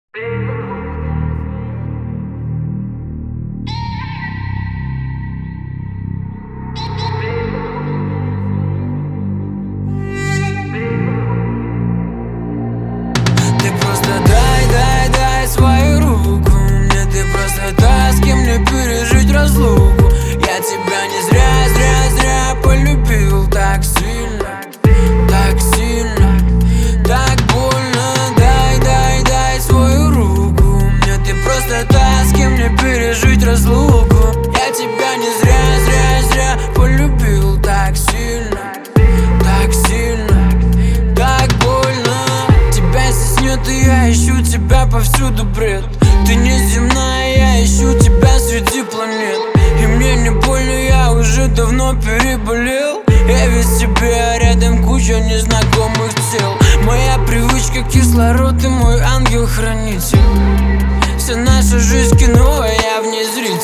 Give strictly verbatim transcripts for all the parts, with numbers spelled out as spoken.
Ты просто дай, дай, дай свою руку мне, ты просто та, с кем мне пережить разлуку. Я тебя не зря, зря, зря полюбил так сильно, так сильно, так больно. Дай, дай, дай свою руку мне, ты просто та, с кем мне пережить разлуку. Я тебя не зря, зря, зря полюбил так сильно, так сильно, так больно. Тебя здесь нет, и я ищу тебя повсюду, бред. Ты неземная, я ищу тебя среди планет. И мне не больно, я уже давно переболел. Я весь тебе, а рядом куча незнакомых тел. Моя привычка кислород и мой ангел-хранитель. Вся наша жизнь кино, а я в ней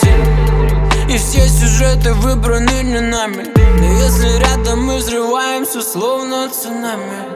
зритель. И все сюжеты выбраны не нами. Но если рядом мы взрываемся, словно цунами.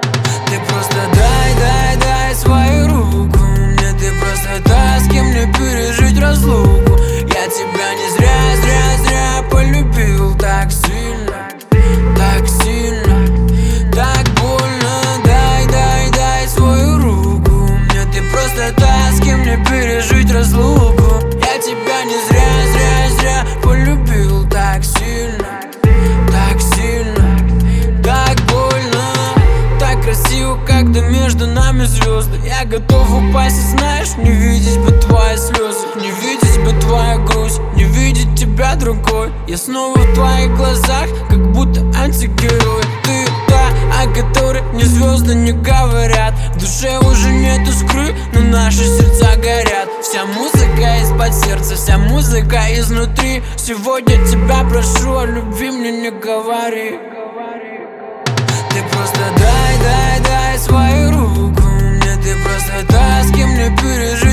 Ты просто дай, дай, дай свою руку мне, ты просто та, с кем мне пережить разлуку. Я тебя не зря, зря, зря полюбил так сильно, так сильно, так больно. Дай, дай, дай свою руку мне, ты просто та, с кем мне пережить разлуку. Я тебя не зря, зря, зря полюбил так сильно, так сильно, так больно. Так красиво, когда между нами звезды. Я готов упасть, и знаешь, не видеть бы твои слезы, не видеть бы твою грусть, не видеть тебя другой. Я снова в твоих глазах, как будто антигерой. Ты та, о которой ни звезды не говорят. В душе уже нету искры, но наши сердца горят. Вся музыка из-под сердца, вся музыка изнутри. Сегодня тебя прошу, о любви мне не говори. Ты просто дай, дай, дай свою руку мне, ты просто та, с кем мне пережить